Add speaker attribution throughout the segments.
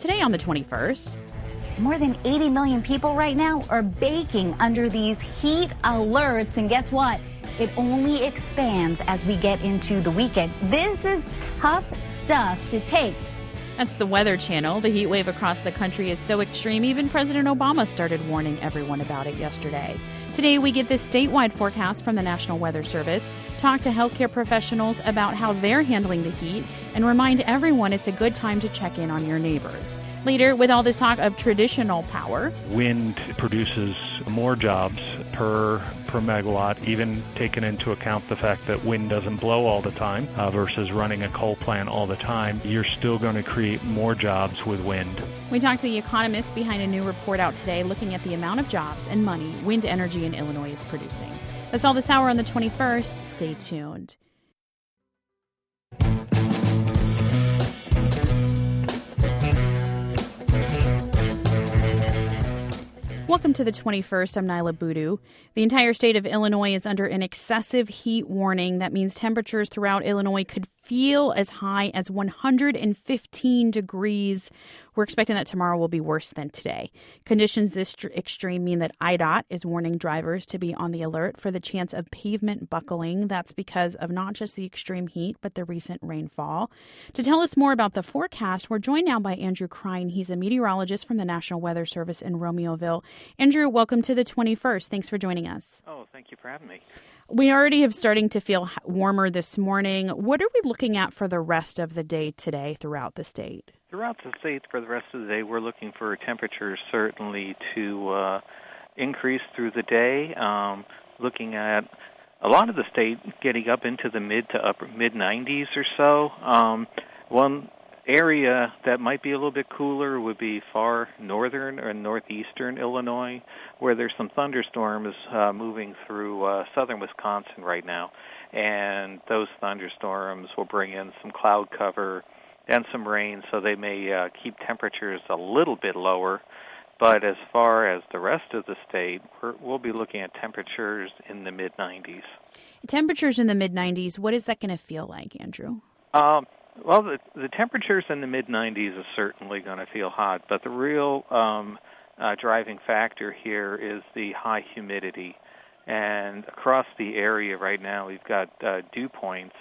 Speaker 1: today on the 21st.
Speaker 2: More than 80 million people right now are baking under these heat alerts. And guess what? It only expands as we get into the weekend. This is tough stuff to take.
Speaker 1: That's the Weather Channel. The heat wave across the country is so extreme, even President Obama started warning everyone about it yesterday. Today, we get this statewide forecast from the National Weather Service, talk to healthcare professionals about how they're handling the heat, and remind everyone it's a good time to check in on your neighbors. Later, with all this talk of traditional power,
Speaker 3: wind produces more jobs per megawatt, even taking into account the fact that wind doesn't blow all the time versus running a coal plant all the time. You're still going to create more jobs with wind.
Speaker 1: We talked to the economist behind a new report out today looking at the amount of jobs and money wind energy in Illinois is producing. That's all this hour on the 21st. Stay tuned. Welcome to the 21st. I'm Nyla Boodoo. The entire state of Illinois is under an excessive heat warning. That means temperatures throughout Illinois could feel as high as 115 degrees. We're expecting that tomorrow will be worse than today. Conditions this extreme mean that IDOT is warning drivers to be on the alert for the chance of pavement buckling. That's because of not just the extreme heat, but the recent rainfall. To tell us more about the forecast, we're joined now by Andrew Krein. He's a meteorologist from the National Weather Service in Romeoville. Andrew, welcome to the 21st. Thanks for joining us.
Speaker 4: Oh, thank you for having me.
Speaker 1: We already have starting to feel warmer this morning. What are we looking at for the rest of the day today throughout the state?
Speaker 4: Throughout the state for the rest of the day, we're looking for temperatures certainly to increase through the day. Looking at a lot of the state getting up into the mid to upper mid 90s or so. One area that might be a little bit cooler would be far northern or northeastern Illinois, where there's some thunderstorms moving through southern Wisconsin right now. And those thunderstorms will bring in some cloud cover and some rain, so they may keep temperatures a little bit lower. But as far as the rest of the state, we'll be looking at temperatures in the mid-90s.
Speaker 1: Temperatures in the mid-90s, what is that going to feel like, Andrew?
Speaker 4: Well, the temperatures in the mid-90s is certainly going to feel hot, but the real driving factor here is the high humidity. And across the area right now, we've got dew points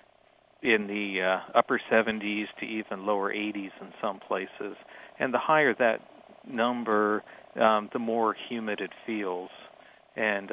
Speaker 4: in the upper 70s to even lower 80s in some places. And the higher that number, the more humid it feels. And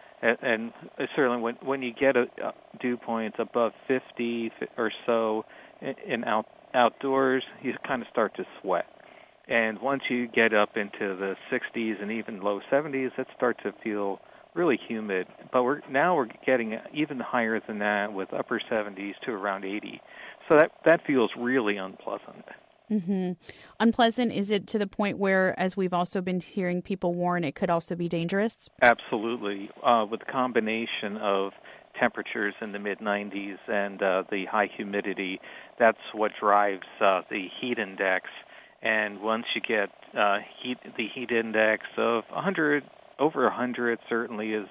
Speaker 4: certainly when you get dew points above 50 or so in outdoors, you kind of start to sweat. And once you get up into the 60s and even low 70s, it starts to feel really humid. But we're getting even higher than that with upper 70s to around 80. So that feels really unpleasant.
Speaker 1: Mm-hmm. Unpleasant, is it to the point where, as we've also been hearing people warn, it could also be dangerous?
Speaker 4: Absolutely. With the combination of temperatures in the mid-90s and the high humidity, that's what drives the heat index. And once you get the heat index of 100, over 100 certainly is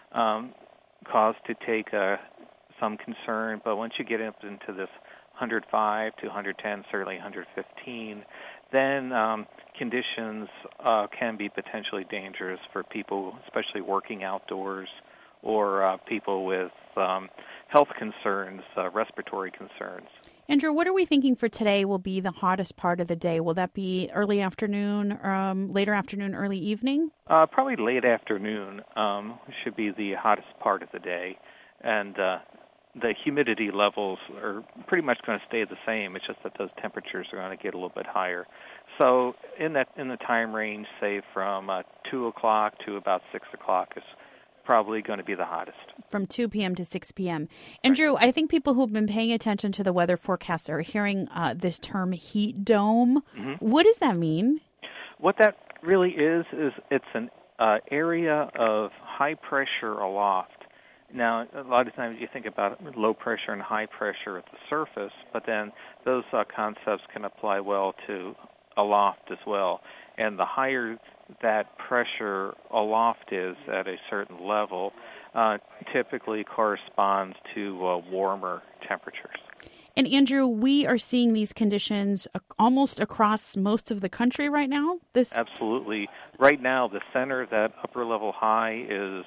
Speaker 4: cause to take some concern. But once you get up into this 105 to 110, certainly 115, then conditions can be potentially dangerous for people, especially working outdoors, or people with health concerns, respiratory concerns.
Speaker 1: Andrew, what are we thinking for today will be the hottest part of the day? Will that be early afternoon, later afternoon, early evening?
Speaker 4: Probably late afternoon should be the hottest part of the day. And the humidity levels are pretty much going to stay the same. It's just that those temperatures are going to get a little bit higher. So in the time range, say from 2 o'clock to about 6 o'clock is probably going to be the hottest.
Speaker 1: From 2 p.m. to 6 p.m. Andrew, I think people who've been paying attention to the weather forecasts are hearing this term heat dome. Mm-hmm. What does that mean?
Speaker 4: What that really is it's an area of high pressure aloft. Now, a lot of times you think about low pressure and high pressure at the surface, but then those concepts can apply well to aloft as well. And the higher that pressure aloft is at a certain level, typically corresponds to warmer temperatures.
Speaker 1: And Andrew, we are seeing these conditions almost across most of the country right now.
Speaker 4: Absolutely. Right now, the center of that upper level high is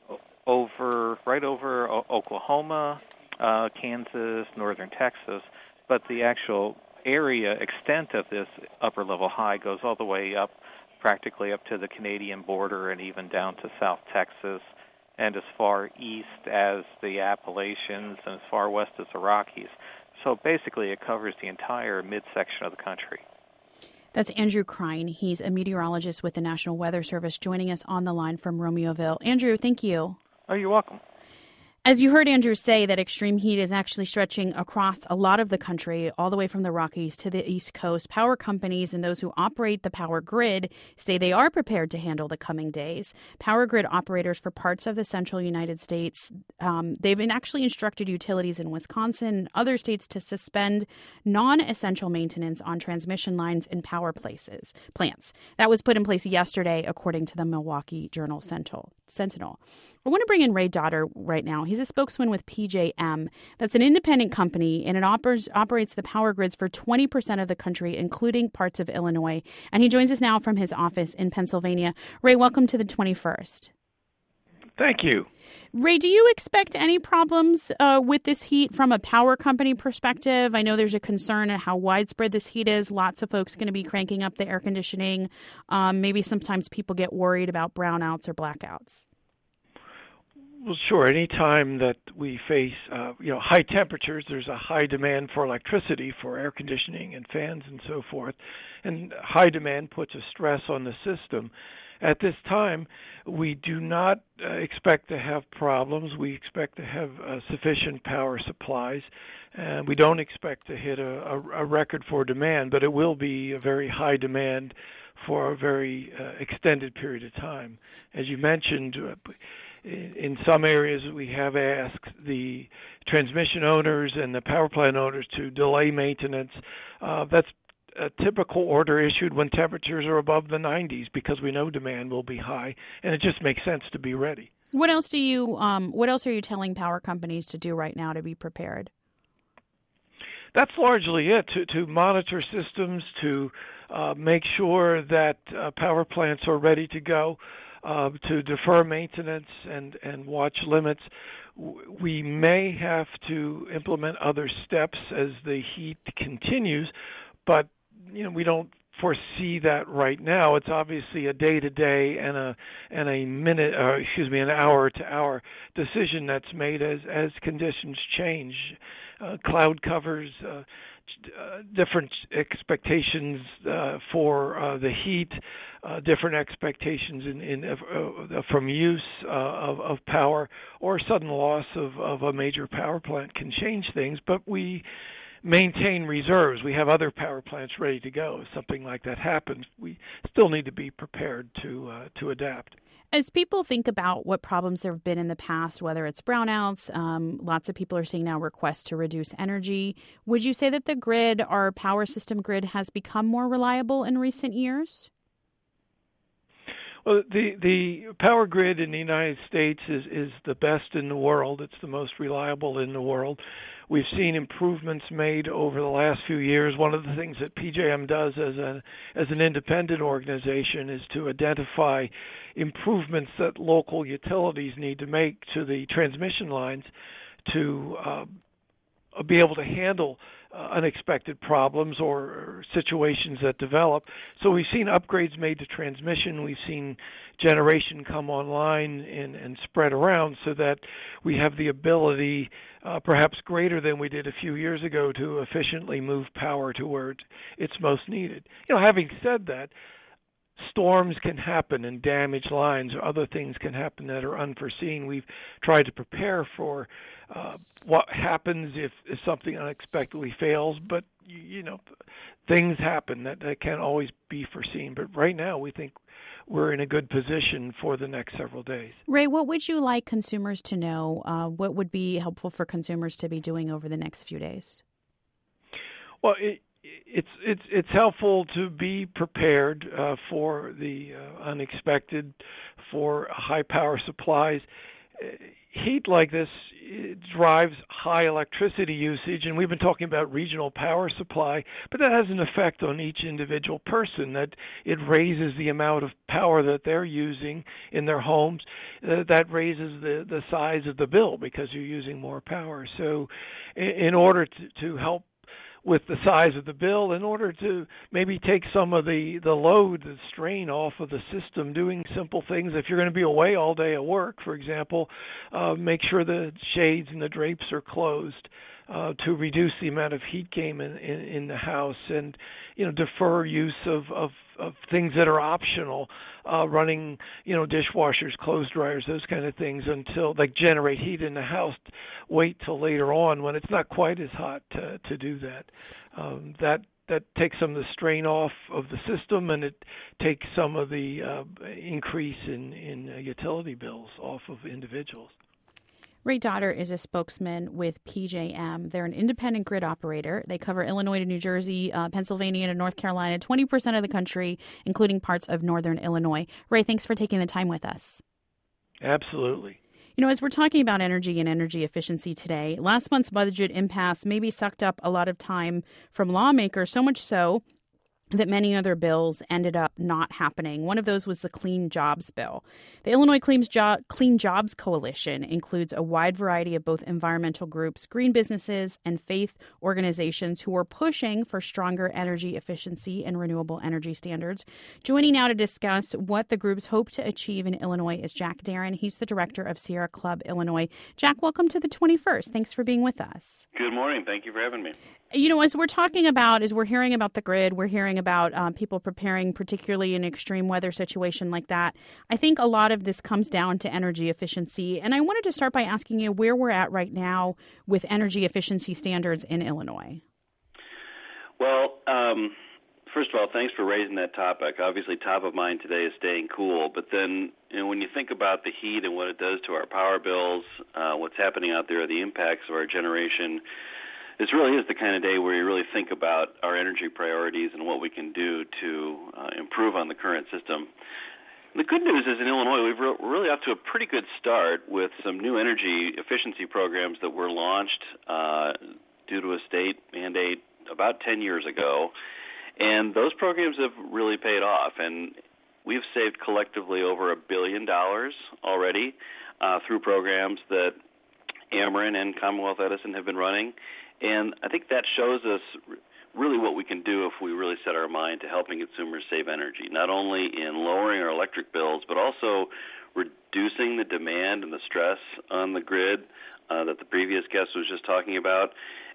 Speaker 4: right over Oklahoma, Kansas, northern Texas, but the actual extent of this upper level high goes all the way up, practically up to the Canadian border and even down to South Texas and as far east as the Appalachians and as far west as the Rockies. So basically it covers the entire midsection of the country.
Speaker 1: That's Andrew Krein. He's a meteorologist with the National Weather Service, joining us on the line from Romeoville. Andrew, thank you.
Speaker 4: Oh, you're welcome.
Speaker 1: As you heard Andrew say, that extreme heat is actually stretching across a lot of the country, all the way from the Rockies to the East Coast. Power companies and those who operate the power grid say they are prepared to handle the coming days. Power grid operators for parts of the central United States, they've actually instructed utilities in Wisconsin and other states to suspend non-essential maintenance on transmission lines and power plants. That was put in place yesterday, according to the Milwaukee Journal Sentinel. I want to bring in Ray Dotter right now. He's a spokesman with PJM. That's an independent company, and it operates the power grids for 20% of the country, including parts of Illinois. And he joins us now from his office in Pennsylvania. Ray, welcome to the 21st.
Speaker 5: Thank you.
Speaker 1: Ray, do you expect any problems with this heat from a power company perspective? I know there's a concern at how widespread this heat is. Lots of folks going to be cranking up the air conditioning. Maybe sometimes people get worried about brownouts or blackouts.
Speaker 5: Well, sure. Any time that we face, high temperatures, there's a high demand for electricity for air conditioning and fans and so forth, and high demand puts a stress on the system. At this time, we do not expect to have problems. We expect to have sufficient power supplies, and we don't expect to hit a record for demand, but it will be a very high demand for a very extended period of time. As you mentioned, in some areas, we have asked the transmission owners and the power plant owners to delay maintenance. That's a typical order issued when temperatures are above the 90s because we know demand will be high, and it just makes sense to be ready.
Speaker 1: What else are you telling power companies to do right now to be prepared?
Speaker 5: That's largely it, to monitor systems, to make sure that power plants are ready to go, to defer maintenance and watch limits. We may have to implement other steps as the heat continues, but we don't foresee that right now. It's obviously a day-to-day and an hour-to-hour decision that's made as conditions change. Cloud covers, different expectations for the heat, different expectations from use of power, or sudden loss of a major power plant can change things, but we maintain reserves. We have other power plants ready to go. If something like that happens, we still need to be prepared to adapt.
Speaker 1: As people think about what problems there have been in the past, whether it's brownouts, lots of people are seeing now requests to reduce energy. Would you say that the grid, our power system grid, has become more reliable in recent years?
Speaker 5: Well, the power grid in the United States is the best in the world. It's the most reliable in the world. We've seen improvements made over the last few years. One of the things that PJM does as an independent organization is to identify improvements that local utilities need to make to the transmission lines to be able to handle unexpected problems or situations that develop. So we've seen upgrades made to transmission. We've seen generation come online and spread around so that we have the ability, perhaps greater than we did a few years ago, to efficiently move power to where it's most needed. Having said that, storms can happen and damage lines or other things can happen that are unforeseen. We've tried to prepare for what happens if something unexpectedly fails, but things happen that can't always be foreseen. But right now we think we're in a good position for the next several days.
Speaker 1: Ray, what would you like consumers to know? What would be helpful for consumers to be doing over the next few days?
Speaker 5: Well, it's helpful to be prepared for the unexpected, for high power supplies. heat like this drives high electricity usage, and we've been talking about regional power supply, but that has an effect on each individual person, that it raises the amount of power that they're using in their homes. That raises the size of the bill because you're using more power. So in order to help with the size of the bill, in order to maybe take some of the load, the strain off of the system, doing simple things. If you're going to be away all day at work, for example, make sure the shades and the drapes are closed to reduce the amount of heat gain in the house, and defer use of things that are optional, running dishwashers, clothes dryers, those kind of things, until they generate heat in the house. Wait till later on when it's not quite as hot to do that. That takes some of the strain off of the system, and it takes some of the increase in utility bills off of individuals.
Speaker 1: Ray Dotter is a spokesman with PJM. They're an independent grid operator. They cover Illinois to New Jersey, Pennsylvania to North Carolina, 20% of the country, including parts of northern Illinois. Ray, thanks for taking the time with us.
Speaker 5: Absolutely.
Speaker 1: As we're talking about energy and energy efficiency today, last month's budget impasse maybe sucked up a lot of time from lawmakers, so much so that many other bills ended up not happening. One of those was the Clean Jobs Bill. The Illinois Clean Jobs Coalition includes a wide variety of both environmental groups, green businesses, and faith organizations who are pushing for stronger energy efficiency and renewable energy standards. Joining now to discuss what the groups hope to achieve in Illinois is Jack Darren. He's the director of Sierra Club Illinois. Jack, welcome to the 21st. Thanks for being with us.
Speaker 6: Good morning. Thank you for having me.
Speaker 1: As we're hearing about the grid, we're hearing about people preparing, particularly in an extreme weather situation like that. I think a lot of this comes down to energy efficiency. And I wanted to start by asking you where we're at right now with energy efficiency standards in Illinois.
Speaker 6: Well, first of all, thanks for raising that topic. Obviously, top of mind today is staying cool. But then, when you think about the heat and what it does to our power bills, what's happening out there, the impacts of our generation, this really is the kind of day where you really think about our energy priorities and what we can do to improve on the current system. The good news is in Illinois, we're really off to a pretty good start with some new energy efficiency programs that were launched due to a state mandate about 10 years ago. And those programs have really paid off. And we've saved collectively over $1 billion already through programs that Ameren and Commonwealth Edison have been running. And I think that shows us really what we can do if we really set our mind to helping consumers save energy, not only in lowering our electric bills, but also reducing the demand and the stress on the grid that the previous guest was just talking about,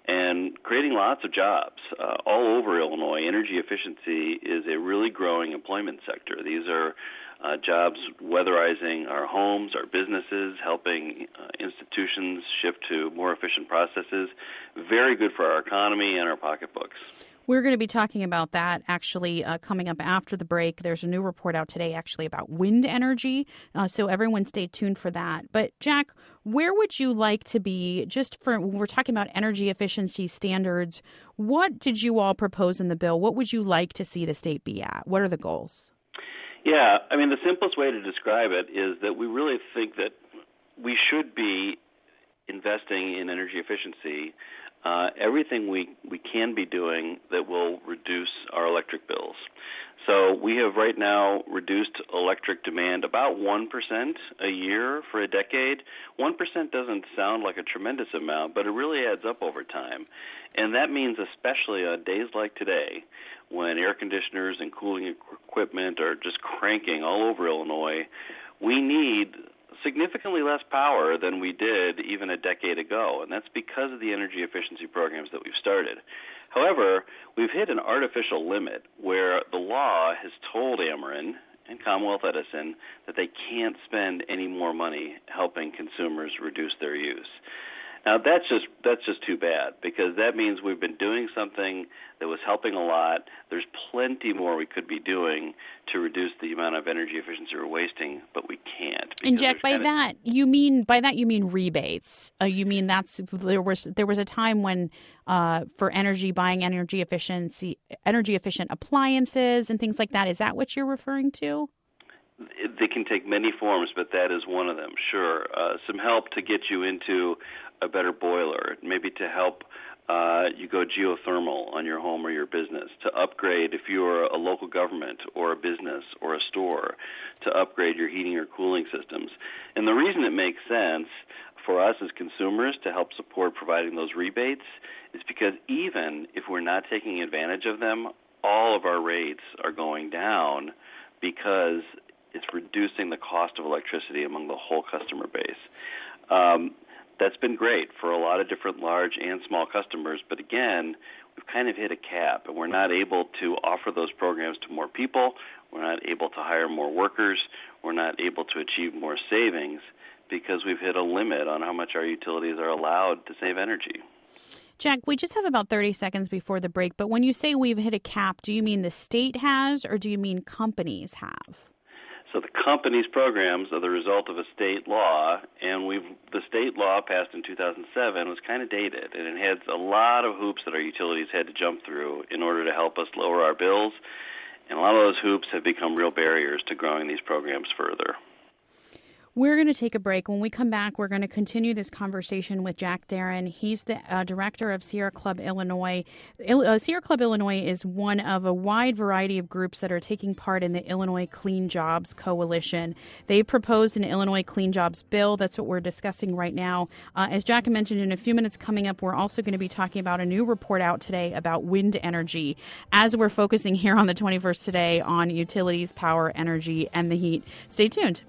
Speaker 6: and creating lots of jobs all over Illinois. Energy efficiency is a really growing employment sector. These are jobs weatherizing our homes, our businesses, helping institutions shift to more efficient processes. Very good for our economy and our pocketbooks.
Speaker 1: We're going to be talking about that actually coming up after the break. There's a new report out today actually about wind energy, so everyone stay tuned for that. But Jack, where would you like to be when we're talking about energy efficiency standards? What did you all propose in the bill? What would you like to see the state be at? What are the goals?
Speaker 6: Yeah, the simplest way to describe it is that we really think that we should be investing in energy efficiency, everything we can be doing that will reduce our electric bills. So we have right now reduced electric demand about 1% a year for a decade. 1% doesn't sound like a tremendous amount, but it really adds up over time. And that means especially on days like today, when air conditioners and cooling equipment are just cranking all over Illinois, we need significantly less power than we did even a decade ago, and that's because of the energy efficiency programs that we've started. However, we've hit an artificial limit where the law has told Ameren and Commonwealth Edison that they can't spend any more money helping consumers reduce their use. Now, that's just too bad, because that means we've been doing something that was helping a lot. There's plenty more we could be doing to reduce the amount of energy efficiency we're wasting, but we can't.
Speaker 1: And Jack, by that you mean rebates. You mean there was a time when for buying energy efficient appliances and things like that. Is that what you're referring to?
Speaker 6: They can take many forms, but that is one of them, sure. Some help to get you into a better boiler, maybe to help you go geothermal on your home or your business, to upgrade if you're a local government or a business or a store, to upgrade your heating or cooling systems. And the reason it makes sense for us as consumers to help support providing those rebates is because even if we're not taking advantage of them, all of our rates are going down because it's reducing the cost of electricity among the whole customer base. That's been great for a lot of different large and small customers, but again, we've kind of hit a cap, and we're not able to offer those programs to more people. We're not able to hire more workers. We're not able to achieve more savings because we've hit a limit on how much our utilities are allowed to save energy.
Speaker 1: Jack, we just have about 30 seconds before the break, but when you say we've hit a cap, do you mean the state has or do you mean companies have?
Speaker 6: So the company's programs are the result of a state law, and the state law passed in 2007 was kind of dated, and it had a lot of hoops that our utilities had to jump through in order to help us lower our bills, and a lot of those hoops have become real barriers to growing these programs further.
Speaker 1: We're going to take a break. When we come back, we're going to continue this conversation with Jack Darren. He's the director of Sierra Club Illinois. Sierra Club Illinois is one of a wide variety of groups that are taking part in the Illinois Clean Jobs Coalition. They've proposed an Illinois Clean Jobs bill. That's what we're discussing right now. As Jack mentioned, in a few minutes coming up, we're also going to be talking about a new report out today about wind energy, as we're focusing here on the 21st today on utilities, power, energy, and the heat. Stay tuned.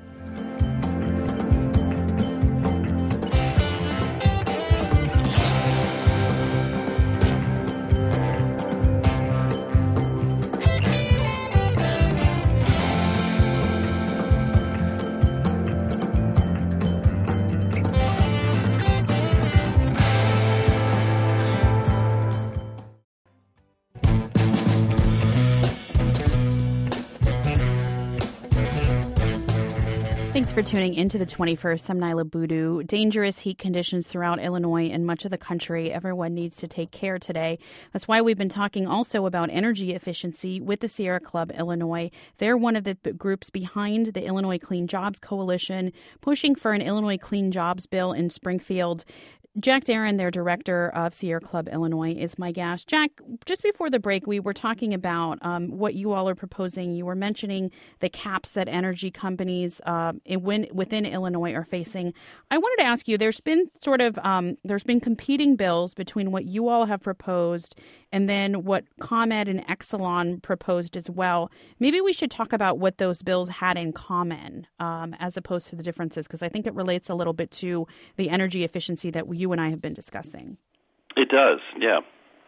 Speaker 1: Thanks for tuning into the 21st. I'm Nyla Boodoo. Dangerous heat conditions throughout Illinois and much of the country. Everyone needs to take care today. That's why we've been talking also about energy efficiency with the Sierra Club Illinois. They're one of the groups behind the Illinois Clean Jobs Coalition, pushing for an Illinois Clean Jobs bill in Springfield. Jack Darren, their director of Sierra Club Illinois, is my guest. Jack, just before the break, we were talking about what you all are proposing. You were mentioning the caps that energy companies within Illinois are facing. I wanted to ask you, there's been competing bills between what you all have proposed and then what ComEd and Exelon proposed as well. Maybe we should talk about what those bills had in common as opposed to the differences, because I think it relates a little bit to the energy efficiency that you and I have been discussing.
Speaker 6: It does, yeah.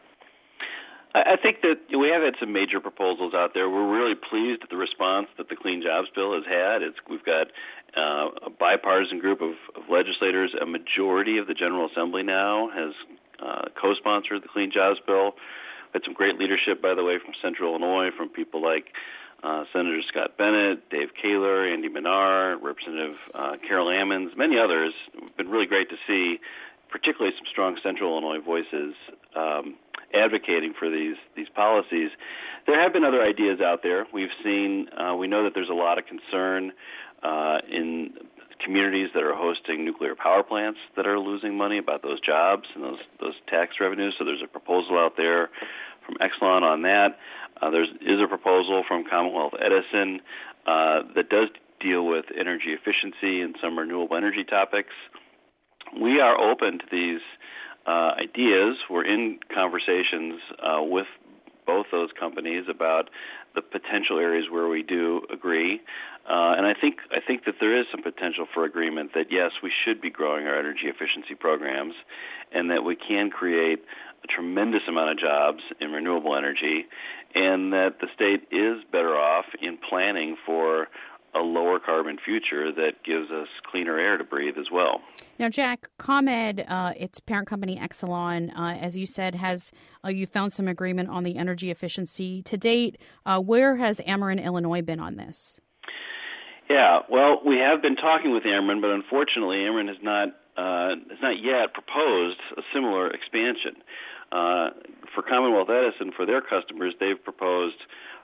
Speaker 6: I think that we have had some major proposals out there. We're really pleased at the response that the Clean Jobs Bill has had. We've got a bipartisan group of legislators. A majority of the General Assembly now has co-sponsored the Clean Jobs Bill. We had some great leadership, by the way, from Central Illinois, from people like Senator Scott Bennett, Dave Kaler, Andy Menard, Representative Carol Ammons, many others. It's been really great to see, particularly some strong Central Illinois voices advocating for these policies. There have been other ideas out there. We know that there's a lot of concern in communities that are hosting nuclear power plants that are losing money about those jobs and those tax revenues. So there's a proposal out there from Exelon on that. There is a proposal from Commonwealth Edison that does deal with energy efficiency and some renewable energy topics. We are open to these ideas. We're in conversations with both those companies about the potential areas where we do agree. And I think that there is some potential for agreement that, yes, we should be growing our energy efficiency programs and that we can create a tremendous amount of jobs in renewable energy and that the state is better off in planning for a lower carbon future that gives us cleaner air to breathe as well.
Speaker 1: Now, Jack, ComEd, its parent company Exelon, as you said, has you found some agreement on the energy efficiency. To date, where has Ameren, Illinois been on this?
Speaker 6: Yeah, well, we have been talking with Ameren, but unfortunately, Ameren has not yet proposed a similar expansion. For Commonwealth Edison, for their customers, they've proposed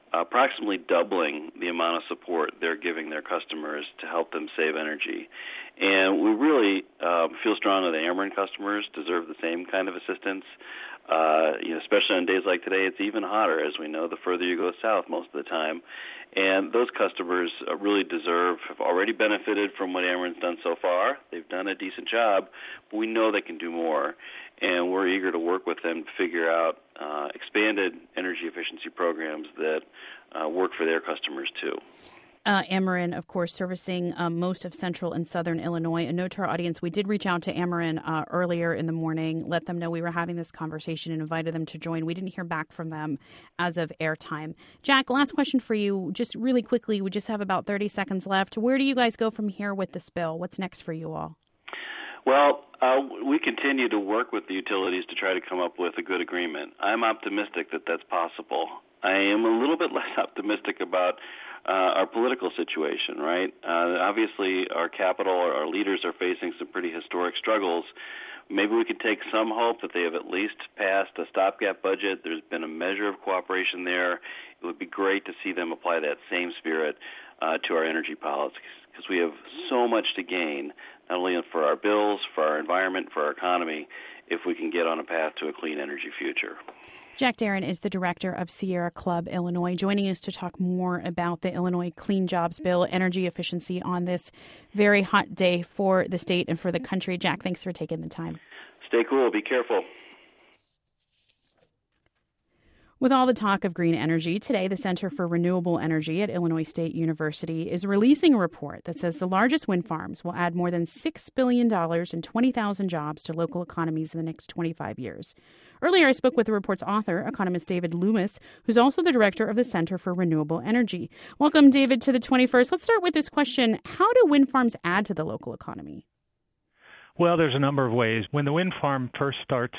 Speaker 6: approximately doubling the amount of support they're giving their customers to help them save energy. And we really feel strongly that Ameren customers deserve the same kind of assistance. Especially on days like today, it's even hotter, as we know, the further you go south most of the time. And those customers really have already benefited from what Ameren's done so far. They've done a decent job, but we know they can do more. And we're eager to work with them to figure out expanded energy efficiency programs that work for their customers, too.
Speaker 1: Ameren, of course, servicing most of central and southern Illinois. A note to our audience, we did reach out to Ameren earlier in the morning, let them know we were having this conversation and invited them to join. We didn't hear back from them as of airtime. Jack, last question for you, just really quickly. We just have about 30 seconds left. Where do you guys go from here with this bill? What's next for you all?
Speaker 6: Well, we continue to work with the utilities to try to come up with a good agreement. I'm optimistic that that's possible. I am a little bit less optimistic about our political situation, right? Obviously, our capital, our leaders are facing some pretty historic struggles. Maybe we could take some hope that they have at least passed a stopgap budget. There's been a measure of cooperation there. It would be great to see them apply that same spirit to our energy policies, because we have so much to gain, not only for our bills, for our environment, for our economy, if we can get on a path to a clean energy future.
Speaker 1: Jack Darren is the director of Sierra Club Illinois, joining us to talk more about the Illinois Clean Jobs Bill, energy efficiency on this very hot day for the state and for the country. Jack, thanks for taking the time.
Speaker 6: Stay cool. Be careful.
Speaker 1: With all the talk of green energy, today the Center for Renewable Energy at Illinois State University is releasing a report that says the largest wind farms will add more than $6 billion and 20,000 jobs to local economies in the next 25 years. Earlier, I spoke with the report's author, economist David Loomis, who's also the director of the Center for Renewable Energy. Welcome, David, to the 21st. Let's start with this question. How do wind farms add to the local economy?
Speaker 3: Well, there's a number of ways. When the wind farm first starts,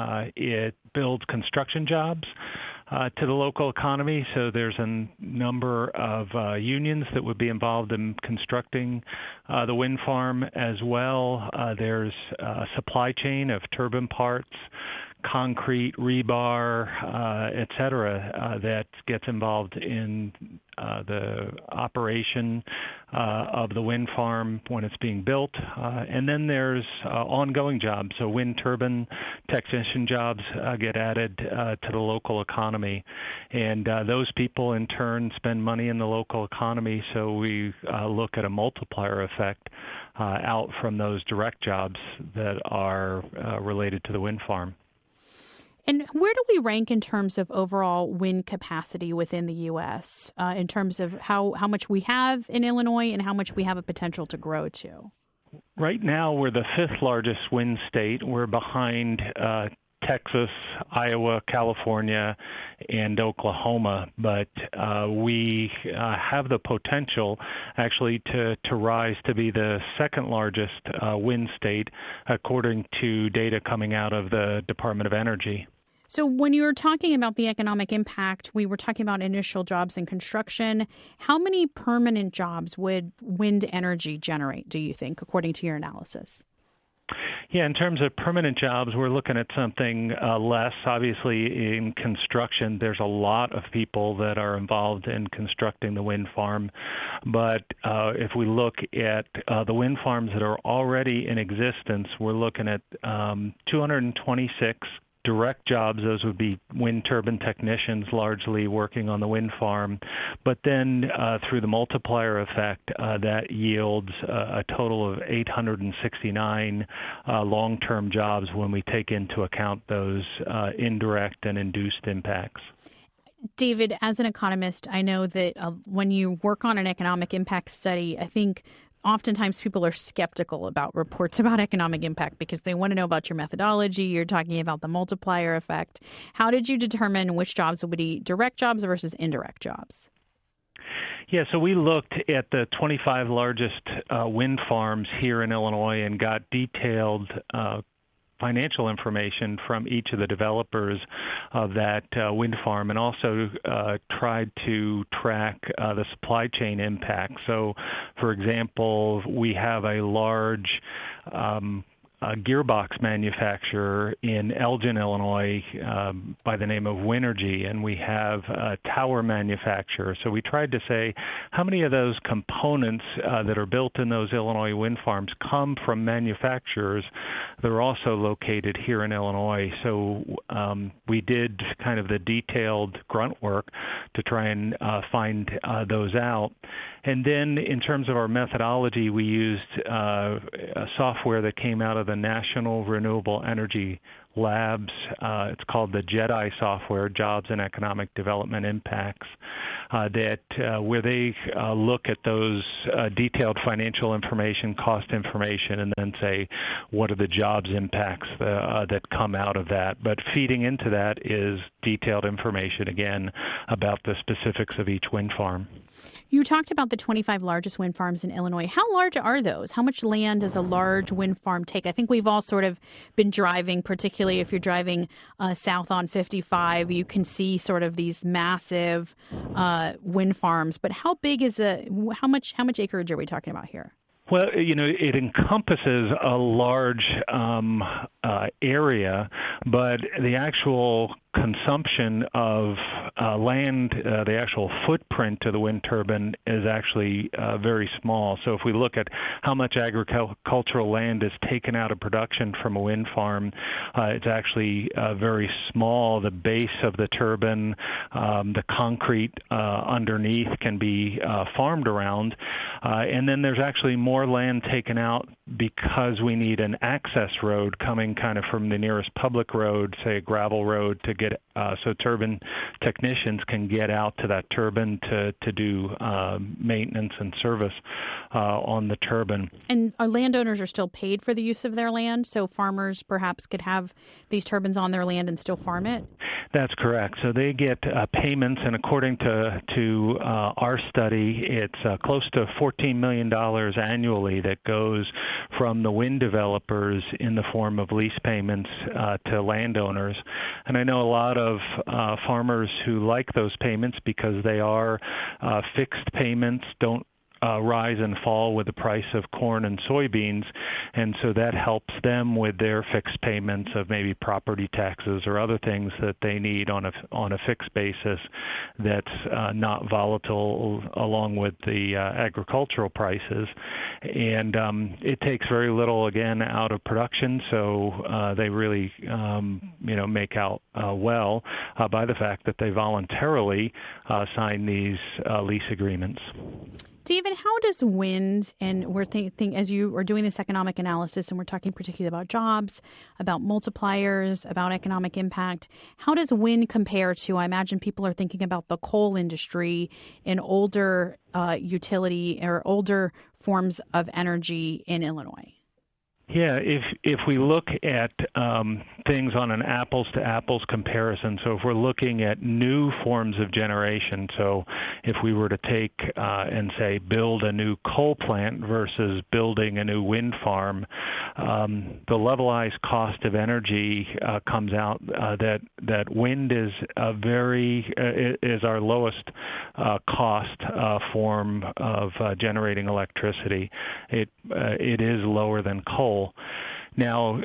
Speaker 3: it builds construction jobs to the local economy. So there's a number of unions that would be involved in constructing the wind farm as well. There's a supply chain of turbine parts, concrete, rebar, et cetera, that gets involved in the operation of the wind farm when it's being built. And then there's ongoing jobs. So wind turbine technician jobs get added to the local economy. And those people, in turn, spend money in the local economy. So we look at a multiplier effect out from those direct jobs that are related to the wind farm.
Speaker 1: And where do we rank in terms of overall wind capacity within the U.S., in terms of how much we have in Illinois and how much we have a potential to grow to?
Speaker 3: Right now, we're the fifth largest wind state. We're behind Texas, Iowa, California, and Oklahoma, but we have the potential actually to rise to be the second largest wind state, according to data coming out of the Department of Energy.
Speaker 1: So when you were talking about the economic impact, we were talking about initial jobs in construction. How many permanent jobs would wind energy generate, do you think, according to your analysis?
Speaker 3: Yeah, in terms of permanent jobs, we're looking at something less. Obviously, in construction, there's a lot of people that are involved in constructing the wind farm. But if we look at the wind farms that are already in existence, we're looking at 226 direct jobs. Those would be wind turbine technicians largely working on the wind farm. But then through the multiplier effect, that yields a total of 869 long-term jobs when we take into account those indirect and induced impacts.
Speaker 1: David, as an economist, I know that when you work on an economic impact study, I think oftentimes people are skeptical about reports about economic impact because they want to know about your methodology. You're talking about the multiplier effect. How did you determine which jobs would be direct jobs versus indirect jobs?
Speaker 3: Yeah, so we looked at the 25 largest wind farms here in Illinois and got detailed financial information from each of the developers of that wind farm, and also tried to track the supply chain impact. So, for example, we have a large gearbox manufacturer in Elgin, Illinois, by the name of Winergy, and we have a tower manufacturer. So we tried to say how many of those components that are built in those Illinois wind farms come from manufacturers that are also located here in Illinois. So we did kind of the detailed grunt work to try and find those out. And then in terms of our methodology, we used a software that came out of the National Renewable Energy Labs. It's called the JEDI software, Jobs and Economic Development Impacts, where they look at those detailed financial information, cost information, and then say what are the jobs impacts that come out of that. But feeding into that is detailed information, again, about the specifics of each wind farm.
Speaker 1: You talked about the 25 largest wind farms in Illinois. How large are those? How much land does a large wind farm take? I think we've all sort of been driving, particularly if you're driving south on 55, you can see sort of these massive wind farms. But how big is how much acreage are we talking about here?
Speaker 3: Well, it encompasses a large area, but the actual consumption of land, the actual footprint of the wind turbine is actually very small. So if we look at how much agricultural land is taken out of production from a wind farm, it's actually very small. The base of the turbine, the concrete underneath can be farmed around. And then there's actually more land taken out because we need an access road coming kind of from the nearest public road, say a gravel road, to get so turbine technicians can get out to that turbine to do maintenance and service on the turbine. And
Speaker 1: our landowners are still paid for the use of their land, so farmers perhaps could have these turbines on their land and still farm it?
Speaker 3: That's correct. So they get payments, and according to our study, it's close to $14 million annually that goes from the wind developers in the form of lease payments to landowners. And I know a lot of farmers who like those payments because they are fixed payments, don't rise and fall with the price of corn and soybeans, and so that helps them with their fixed payments of maybe property taxes or other things that they need on a fixed basis that's not volatile along with the agricultural prices. And it takes very little, again, out of production, so they really make out well by the fact that they voluntarily sign these lease agreements.
Speaker 1: David, how does wind, and we're thinking as you are doing this economic analysis, and we're talking particularly about jobs, about multipliers, about economic impact, how does wind compare to, I imagine people are thinking about the coal industry and older utility or older forms of energy in Illinois?
Speaker 3: Yeah, if we look at things on an apples-to-apples comparison, so if we're looking at new forms of generation, so if we were to take and say build a new coal plant versus building a new wind farm, the levelized cost of energy comes out that wind is is our lowest cost form of generating electricity. It is lower than coal. Now,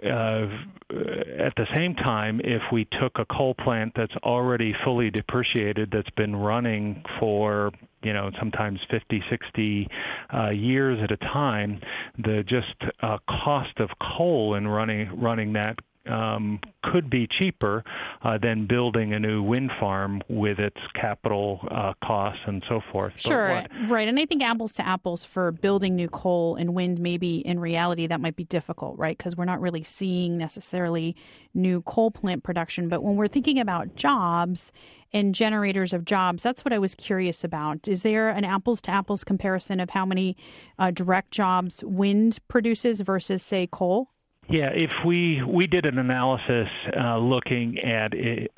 Speaker 3: at the same time, if we took a coal plant that's already fully depreciated, that's been running for sometimes 50, 60 years at a time, the cost of coal in running that could be cheaper than building a new wind farm with its capital costs and so forth.
Speaker 1: Sure, right. And I think apples to apples for building new coal and wind, maybe in reality that might be difficult, right? Because we're not really seeing necessarily new coal plant production. But when we're thinking about jobs and generators of jobs, that's what I was curious about. Is there an apples to apples comparison of how many direct jobs wind produces versus, say, coal?
Speaker 3: Yeah, if we did an analysis looking at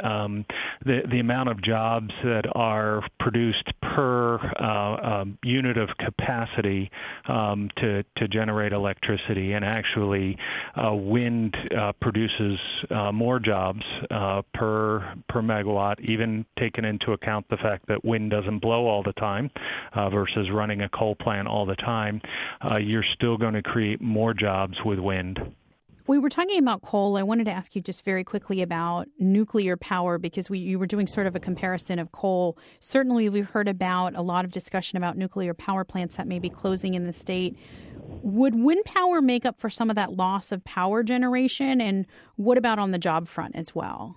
Speaker 3: the amount of jobs that are produced per unit of capacity to generate electricity, and actually wind produces more jobs per megawatt, even taking into account the fact that wind doesn't blow all the time versus running a coal plant all the time, you're still going to create more jobs with wind.
Speaker 1: We were talking about coal. I wanted to ask you just very quickly about nuclear power because you were doing sort of a comparison of coal. Certainly, we've heard about a lot of discussion about nuclear power plants that may be closing in the state. Would wind power make up for some of that loss of power generation? And what about on the job front as well?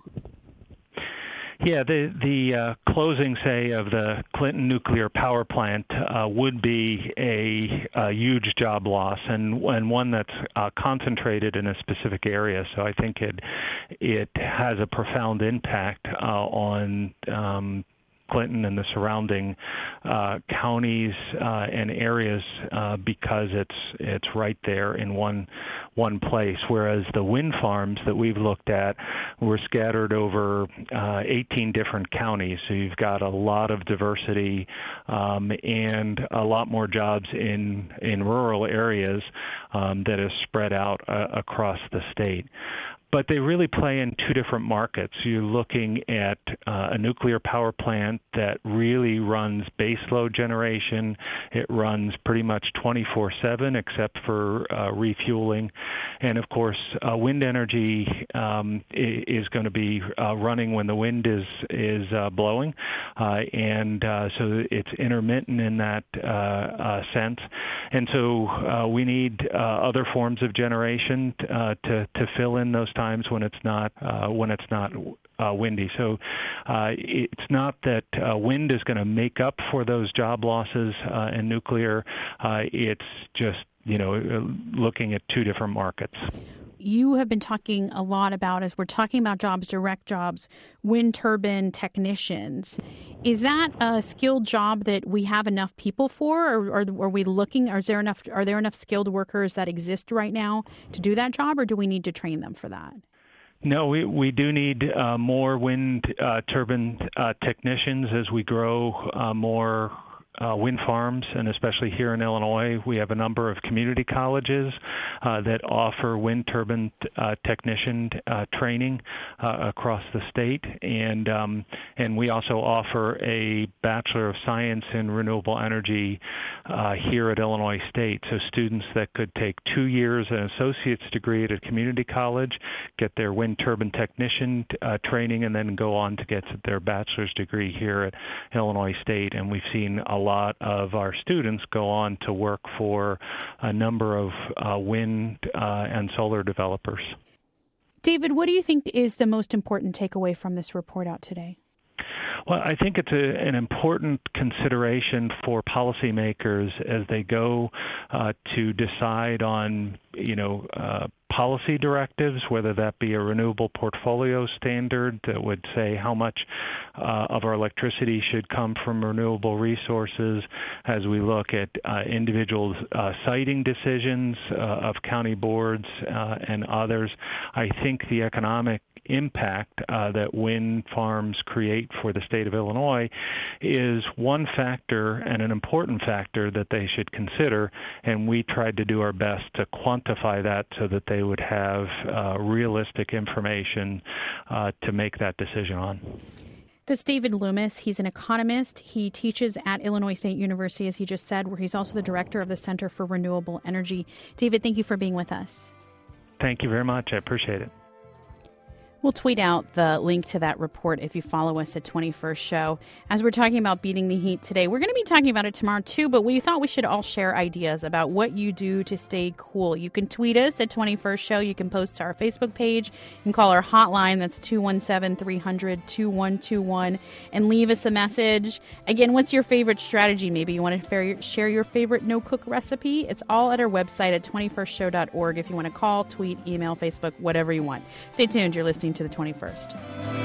Speaker 3: Yeah, the closing, say, of the Clinton nuclear power plant would be a huge job loss and one that's concentrated in a specific area. So I think it has a profound impact on Clinton and the surrounding counties and areas because it's right there in one place. Whereas the wind farms that we've looked at were scattered over 18 different counties. So you've got a lot of diversity and a lot more jobs in rural areas that is spread out across the state. But they really play in two different markets. You're looking at a nuclear power plant that really runs baseload generation. It runs pretty much 24/7 except for refueling. And, of course, wind energy is going to be running when the wind is blowing. So it's intermittent in that sense. And so we need other forms of generation to fill in those times when it's not windy. So it's not that wind is going to make up for those job losses in nuclear. It's just looking at two different markets.
Speaker 1: You have been talking a lot about, as we're talking about jobs, direct jobs, wind turbine technicians. Is that a skilled job that we have enough people for, or are we looking? Are there enough skilled workers that exist right now to do that job, or do we need to train them for that?
Speaker 3: No, we do need more wind turbine technicians as we grow more wind farms, and especially here in Illinois, we have a number of community colleges that offer wind turbine technician training across the state, and we also offer a Bachelor of Science in Renewable Energy here at Illinois State. So students that could take 2 years an associate's degree at a community college, get their wind turbine technician training, and then go on to get their bachelor's degree here at Illinois State. And we've seen a lot of our students go on to work for a number of wind and solar developers.
Speaker 1: David, what do you think is the most important takeaway from this report out today?
Speaker 3: Well, I think it's an important consideration for policymakers as they go to decide on, policy directives, whether that be a renewable portfolio standard that would say how much of our electricity should come from renewable resources, as we look at individual siting decisions of county boards and others. I think the economic impact that wind farms create for the state of Illinois is one factor and an important factor that they should consider, and we tried to do our best to quantify that so that they would have realistic information to make that decision on.
Speaker 1: That's David Loomis. He's an economist. He teaches at Illinois State University, as he just said, where he's also the director of the Center for Renewable Energy. David, thank you for being with us.
Speaker 3: Thank you very much. I appreciate it.
Speaker 1: We'll tweet out the link to that report if you follow us at 21st Show. As we're talking about beating the heat today, we're going to be talking about it tomorrow too, but we thought we should all share ideas about what you do to stay cool. You can tweet us at 21st Show. You can post to our Facebook page. You can call our hotline. That's 217-300-2121 and leave us a message. Again, what's your favorite strategy? Maybe you want to share your favorite no-cook recipe. It's all at our website at 21stshow.org if you want to call, tweet, email, Facebook, whatever you want. Stay tuned. You're listening to the 21st.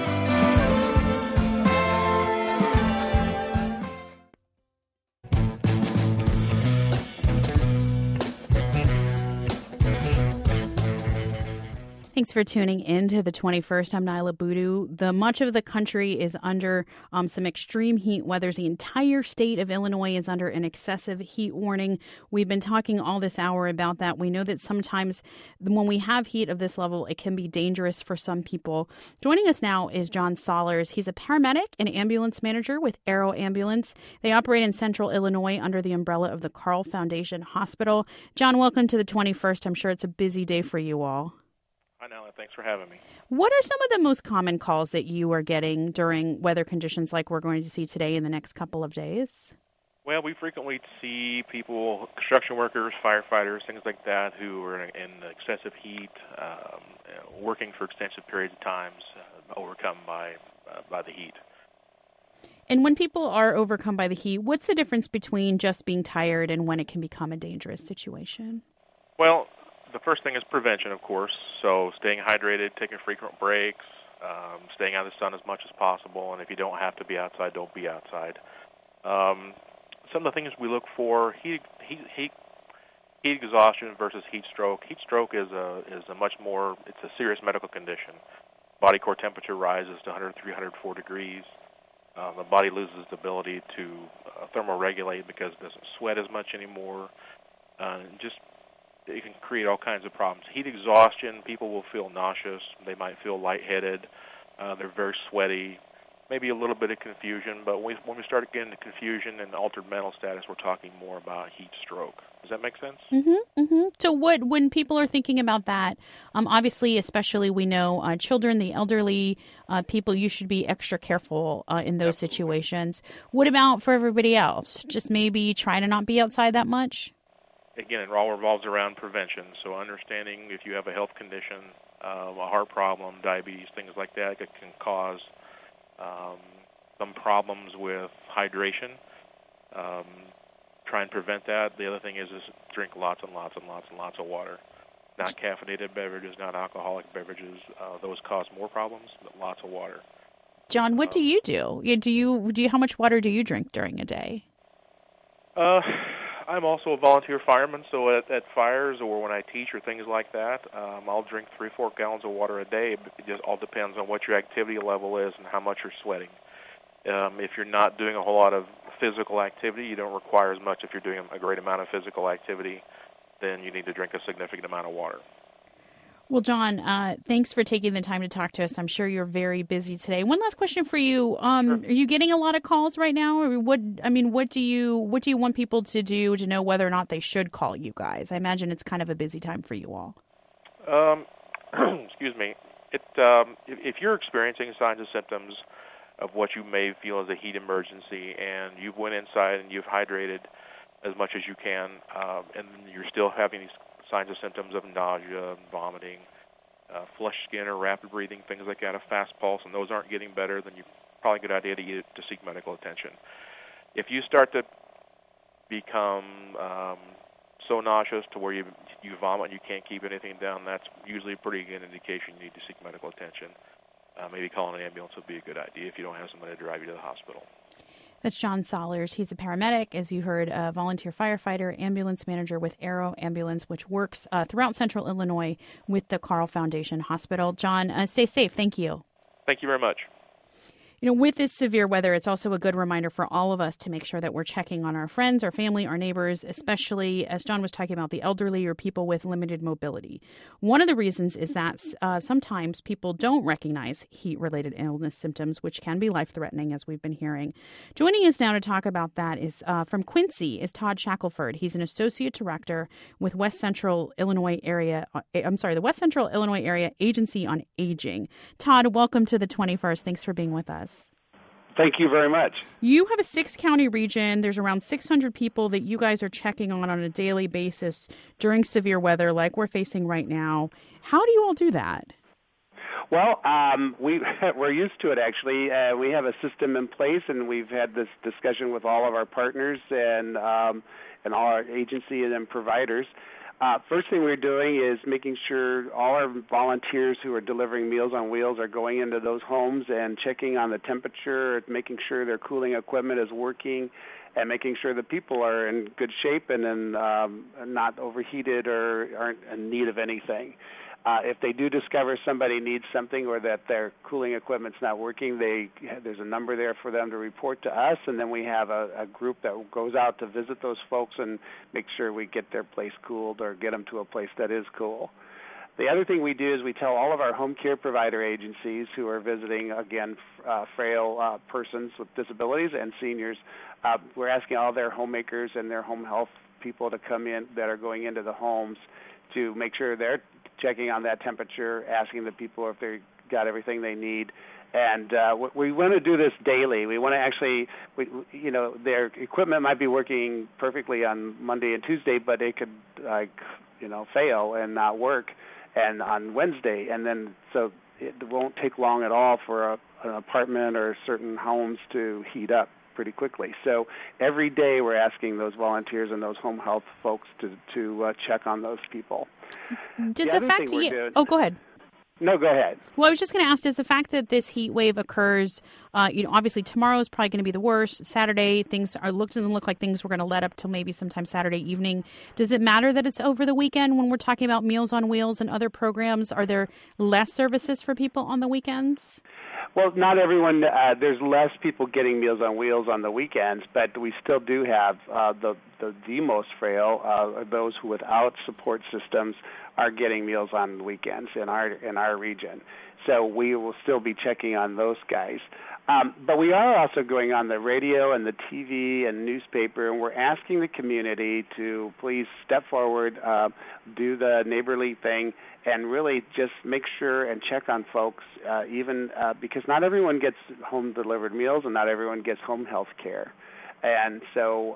Speaker 1: Thanks for tuning in to the 21st. I'm Nyla Boodoo. Much of the country is under some extreme heat weather. The entire state of Illinois is under an excessive heat warning. We've been talking all this hour about that. We know that sometimes when we have heat of this level, it can be dangerous for some people. Joining us now is John Sollers. He's a paramedic and ambulance manager with Arrow Ambulance. They operate in central Illinois under the umbrella of the Carle Foundation Hospital. John, welcome to the 21st. I'm sure it's a busy day for you all.
Speaker 7: Hi, Nala. Thanks for having me.
Speaker 1: What are some of the most common calls that you are getting during weather conditions like we're going to see today in the next couple of days?
Speaker 7: Well, we frequently see people, construction workers, firefighters, things like that, who are in excessive heat, working for extensive periods of times, overcome by the heat.
Speaker 1: And when people are overcome by the heat, what's the difference between just being tired and when it can become a dangerous situation?
Speaker 7: Well, the first thing is prevention, of course. So staying hydrated, taking frequent breaks, staying out of the sun as much as possible, and if you don't have to be outside, don't be outside. Some of the things we look for: heat exhaustion versus heat stroke. Heat stroke is a much more, it's a serious medical condition. Body core temperature rises to 103, 104 degrees. The body loses the ability to thermoregulate because it doesn't sweat as much anymore. It can create all kinds of problems. Heat exhaustion, people will feel nauseous. They might feel lightheaded. They're very sweaty. Maybe a little bit of confusion, but when we start getting into confusion and altered mental status, we're talking more about heat stroke. Does that make sense?
Speaker 1: Mm-hmm, mm-hmm. So when people are thinking about that, obviously, especially we know children, the elderly, people, you should be extra careful in those situations. What about for everybody else? Just maybe try to not be outside that much?
Speaker 7: Again, it all revolves around prevention. So understanding if you have a health condition, a heart problem, diabetes, things like that can cause some problems with hydration. Try and prevent that. The other thing is drink lots and lots and lots and lots of water. Not caffeinated beverages, not alcoholic beverages. Those cause more problems, but lots of water.
Speaker 1: John, what do you do? How much water do you drink during a day?
Speaker 7: I'm also a volunteer fireman, so at fires or when I teach or things like that, I'll drink 3-4 gallons of water a day. It just all depends on what your activity level is and how much you're sweating. If you're not doing a whole lot of physical activity, you don't require as much. If you're doing a great amount of physical activity, then you need to drink a significant amount of water.
Speaker 1: Well, John, thanks for taking the time to talk to us. I'm sure you're very busy today. One last question for you. Sure. Are you getting a lot of calls right now? Or what do you want people to do to know whether or not they should call you guys? I imagine it's kind of a busy time for you all.
Speaker 7: Excuse me. If you're experiencing signs and symptoms of what you may feel as a heat emergency, and you've went inside and you've hydrated as much as you can, and you're still having these signs and symptoms of nausea, vomiting, flushed skin or rapid breathing, things like that, a fast pulse, and those aren't getting better, then probably a good idea to seek medical attention. If you start to become so nauseous to where you vomit and you can't keep anything down, that's usually a pretty good indication you need to seek medical attention. Maybe calling an ambulance would be a good idea if you don't have somebody to drive you to the hospital.
Speaker 1: That's John Sollers. He's a paramedic, as you heard, a volunteer firefighter, ambulance manager with Arrow Ambulance, which works throughout central Illinois with the Carle Foundation Hospital. John, stay safe. Thank you.
Speaker 7: Thank you very much.
Speaker 1: With this severe weather, it's also a good reminder for all of us to make sure that we're checking on our friends, our family, our neighbors, especially, as John was talking about, the elderly or people with limited mobility. One of the reasons is that sometimes people don't recognize heat-related illness symptoms, which can be life-threatening, as we've been hearing. Joining us now to talk about that is from Quincy is Todd Shackelford. He's an associate director with the West Central Illinois Area Agency on Aging. Todd, welcome to the 21st. Thanks for being with us.
Speaker 8: Thank you very much.
Speaker 1: You have a 6-county region. There's around 600 people that you guys are checking on a daily basis during severe weather like we're facing right now. How do you all do that?
Speaker 8: Well, we're used to it, actually. We have a system in place, and we've had this discussion with all of our partners and all our agency and then providers. First thing we're doing is making sure all our volunteers who are delivering Meals on Wheels are going into those homes and checking on the temperature, making sure their cooling equipment is working, and making sure the people are in good shape and not overheated or aren't in need of anything. If they do discover somebody needs something or that their cooling equipment's not working, there's a number there for them to report to us, and then we have a group that goes out to visit those folks and make sure we get their place cooled or get them to a place that is cool. The other thing we do is we tell all of our home care provider agencies who are visiting, again, frail persons with disabilities and seniors, we're asking all their homemakers and their home health people to come in that are going into the homes to make sure they're checking on that temperature, asking the people if they got everything they need. And we want to do this daily. We want to actually, their equipment might be working perfectly on Monday and Tuesday, but it could, fail and not work, and on Wednesday. And then so it won't take long at all for an apartment or certain homes to heat up pretty quickly. So every day we're asking those volunteers and those home health folks to check on those people.
Speaker 1: Does the fact go ahead.
Speaker 8: No, go ahead.
Speaker 1: Well, I was just going to ask, does the fact that this heat wave occurs, obviously tomorrow is probably going to be the worst. Saturday, things doesn't look like things were going to let up till maybe sometime Saturday evening. Does it matter that it's over the weekend when we're talking about Meals on Wheels and other programs? Are there less services for people on the weekends?
Speaker 8: Well, not everyone. There's less people getting Meals on Wheels on the weekends, but we still do have the most frail, those who without support systems are getting meals on the weekends in our region. So we will still be checking on those guys. But we are also going on the radio and the TV and newspaper, and we're asking the community to please step forward, do the neighborly thing, and really just make sure and check on folks, because not everyone gets home-delivered meals and not everyone gets home health care. And so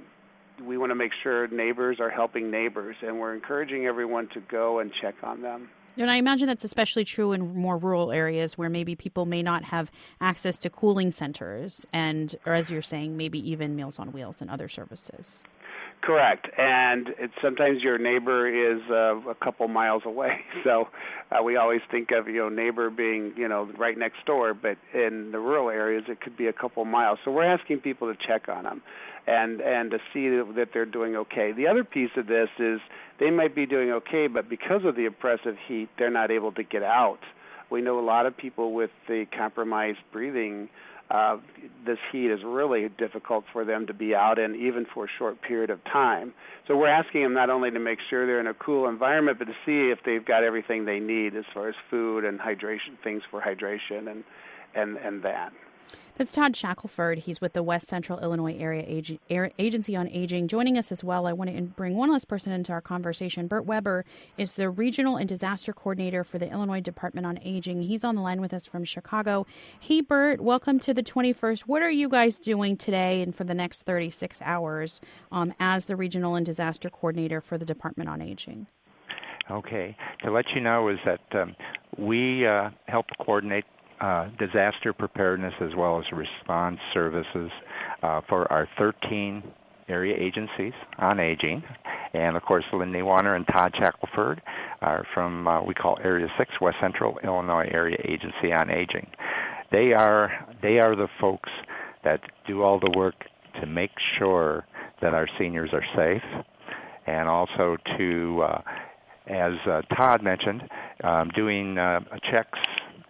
Speaker 8: we want to make sure neighbors are helping neighbors, and we're encouraging everyone to go and check on them.
Speaker 1: And I imagine that's especially true in more rural areas where maybe people may not have access to cooling centers or as you're saying, maybe even Meals on Wheels and other services.
Speaker 8: Correct. And sometimes your neighbor is a couple miles away. So we always think of, neighbor being, right next door, but in the rural areas it could be a couple miles. So we're asking people to check on them and to see that they're doing okay. The other piece of this is they might be doing okay, but because of the oppressive heat, they're not able to get out. We know a lot of people with the compromised breathing, this heat is really difficult for them to be out in, even for a short period of time. So we're asking them not only to make sure they're in a cool environment, but to see if they've got everything they need as far as food and hydration, things for hydration and that.
Speaker 1: That's Todd Shackelford. He's with the West Central Illinois Area Agency on Aging. Joining us as well, I want to bring one last person into our conversation. Bert Weber is the Regional and Disaster Coordinator for the Illinois Department on Aging. He's on the line with us from Chicago. Hey, Bert, welcome to the 21st. What are you guys doing today and for the next 36 hours as the Regional and Disaster Coordinator for the Department on Aging?
Speaker 9: Okay. To let you know is that we help coordinate disaster preparedness as well as response services for our 13 area agencies on aging. And, of course, Lindy Warner and Todd Shackelford are from, we call Area 6, West Central Illinois Area Agency on Aging. They are the folks that do all the work to make sure that our seniors are safe, and also to, as Todd mentioned, doing checks,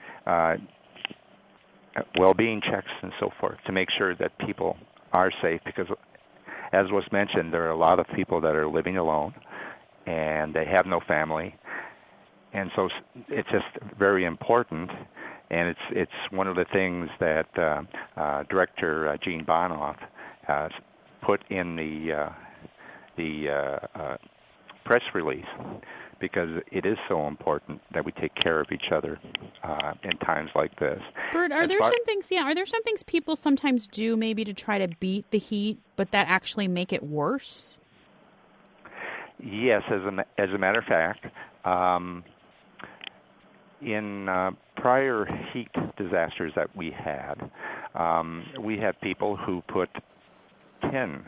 Speaker 9: well-being checks and so forth to make sure that people are safe, because as was mentioned, there are a lot of people that are living alone and they have no family, and so it's just very important, and it's one of the things that Director Gene Bonoff has put in the press release, because it is so important that we take care of each other in times like this.
Speaker 1: Bert, are there some things people sometimes do maybe to try to beat the heat, but that actually make it worse?
Speaker 9: Yes, as a matter of fact, in prior heat disasters that we had people who put tin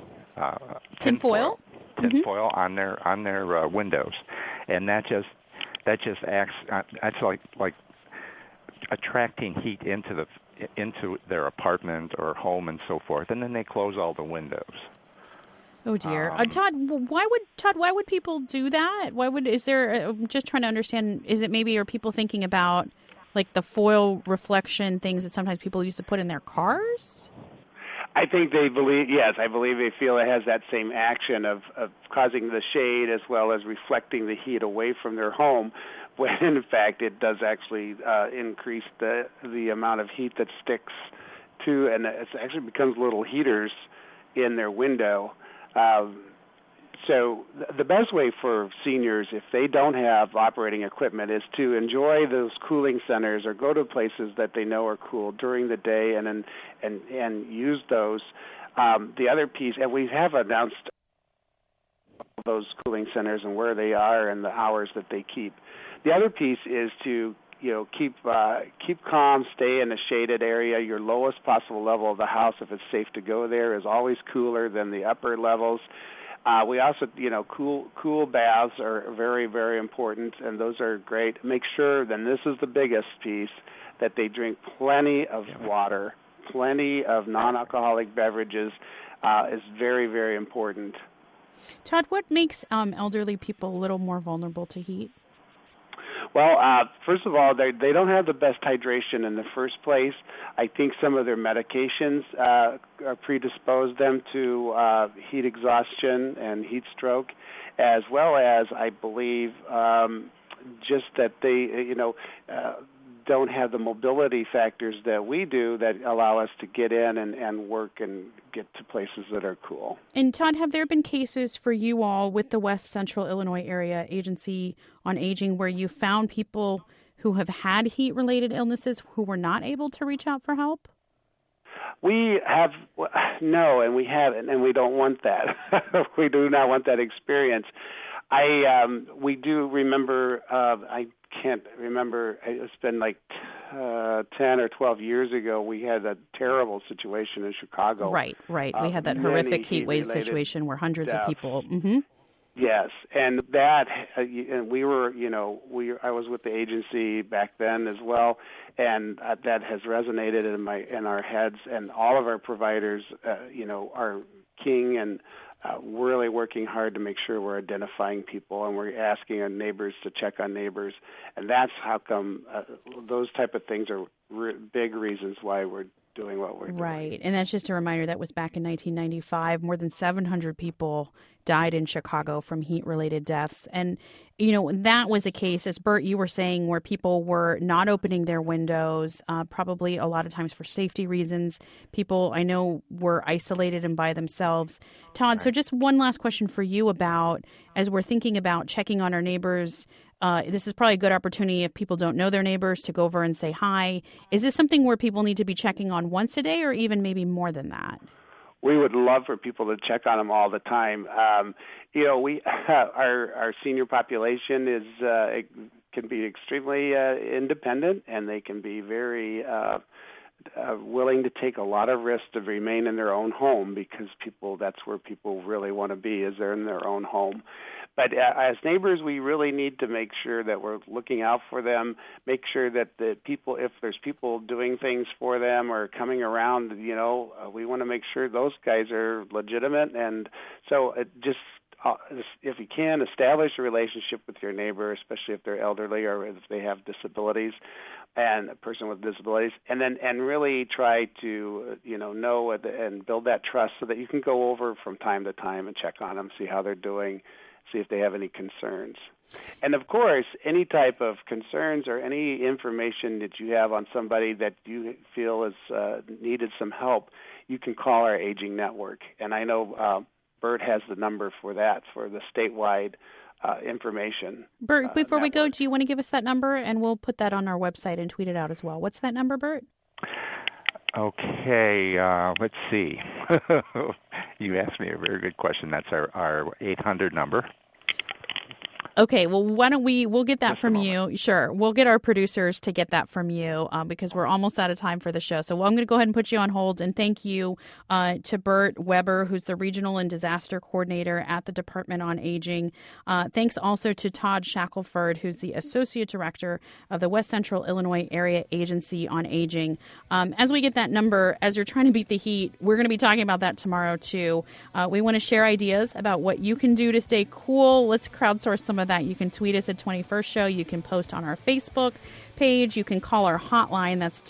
Speaker 1: foil
Speaker 9: on their windows, and that just acts. That's like attracting heat into their apartment or home and so forth, and then they close all the windows.
Speaker 1: Oh dear, Todd. Why would people do that? I'm just trying to understand. Is it maybe are people thinking about like the foil reflection things that sometimes people used to put in their cars?
Speaker 8: I think they believe, yes, I believe they feel it has that same action of causing the shade as well as reflecting the heat away from their home, when in fact it does actually increase the amount of heat that sticks to, and it actually becomes little heaters in their window. So the best way for seniors, if they don't have operating equipment, is to enjoy those cooling centers or go to places that they know are cool during the day and use those. The other piece, and we have announced those cooling centers and where they are and the hours that they keep. The other piece is to keep calm, stay in a shaded area. Your lowest possible level of the house, if it's safe to go there, is always cooler than the upper levels. We also, cool baths are very, very important, and those are great. Make sure, then this is the biggest piece, that they drink plenty of water, plenty of non-alcoholic beverages is very, very important.
Speaker 1: Todd, what makes elderly people a little more vulnerable to heat?
Speaker 8: Well, first of all, they don't have the best hydration in the first place. I think some of their medications predispose them to heat exhaustion and heat stroke, as well as, I believe, just that they, don't have the mobility factors that we do that allow us to get in and work and get to places that are cool.
Speaker 1: And Todd, have there been cases for you all with the West Central Illinois Area Agency on Aging where you found people who have had heat-related illnesses who were not able to reach out for help?
Speaker 8: We have no, and we haven't, and we don't want that. We do not want that experience. We do remember. I can't remember. It's been like 10 or 12 years ago. We had a terrible situation in Chicago.
Speaker 1: Right. We had that horrific heat wave situation where hundreds of people. Mm-hmm.
Speaker 8: Yes, and that, and we were, I was with the agency back then as well, and that has resonated in our heads, and all of our providers, are keen and really working hard to make sure we're identifying people, and we're asking our neighbors to check on neighbors, and that's how come those type of things are big reasons why we're doing what we're doing.
Speaker 1: Right, and that's just a reminder that was back in 1995. More than 700 people died in Chicago from heat-related deaths. And, that was a case, as Bert, you were saying, where people were not opening their windows, probably a lot of times for safety reasons. People, I know, were isolated and by themselves. Todd, right. So just one last question for you about, as we're thinking about checking on our neighbors, this is probably a good opportunity if people don't know their neighbors to go over and say hi. Is this something where people need to be checking on once a day or even maybe more than that?
Speaker 8: We would love for people to check on them all the time. Our senior population can be extremely independent, and they can be very willing to take a lot of risks to remain in their own home because that's where people really want to be, is they're in their own home. But as neighbors, we really need to make sure that we're looking out for them, make sure that the people, if there's people doing things for them or coming around, we want to make sure those guys are legitimate. And so if you can, establish a relationship with your neighbor, especially if they're elderly or if they have disabilities, and a person with disabilities, and really try to know and build that trust so that you can go over from time to time and check on them, see how they're doing, see if they have any concerns. And of course, any type of concerns or any information that you have on somebody that you feel is needed some help, you can call our Aging Network. And I know Bert has the number for that, for the statewide information.
Speaker 1: Bert, before we go, do you want to give us that number? And we'll put that on our website and tweet it out as well. What's that number, Bert?
Speaker 9: Okay, let's see. You asked me a very good question. That's our 800 number.
Speaker 1: Okay, well, why don't we'll get that from you. Sure. We'll get our producers to get that from you because we're almost out of time for the show. So I'm going to go ahead and put you on hold. And thank you to Bert Weber, who's the Regional and Disaster Coordinator at the Department on Aging. Thanks also to Todd Shackelford, who's the Associate Director of the West Central Illinois Area Agency on Aging. As we get that number, as you're trying to beat the heat, we're going to be talking about that tomorrow, too. We want to share ideas about what you can do to stay cool. Let's crowdsource some of that. You can tweet us at 21st Show. You can post on our Facebook page. You can call our hotline. That's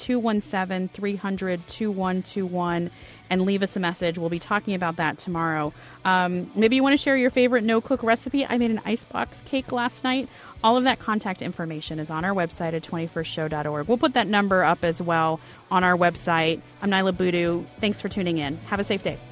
Speaker 1: 217-300-2121 and leave us a message. We'll be talking about that tomorrow. Maybe you want to share your favorite no-cook recipe. I made an icebox cake last night. All of that contact information is on our website at 21stshow.org. We'll put that number up as well on our website. I'm Nyla Boodoo. Thanks for tuning in. Have a safe day.